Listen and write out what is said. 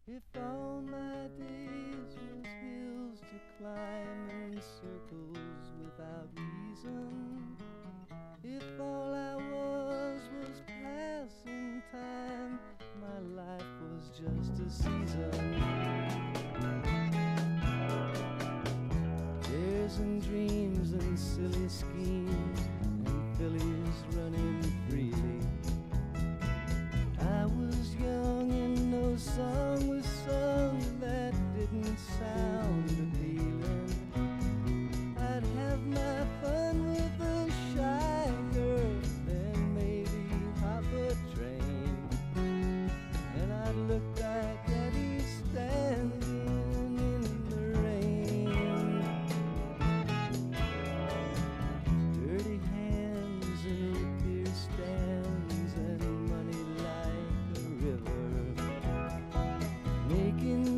If all my days was hills to climb and circles without reason, if all I was passing time, my life was just a season. Cares and dreams and silly schemes and fillies running freely. I was young and no song was sung that didn't sound appealing. I'd have my fun with a shy girl, then maybe hop a train, and I'd look like Daddy standing in the rain. Dirty hands and beer stands and money like a river, making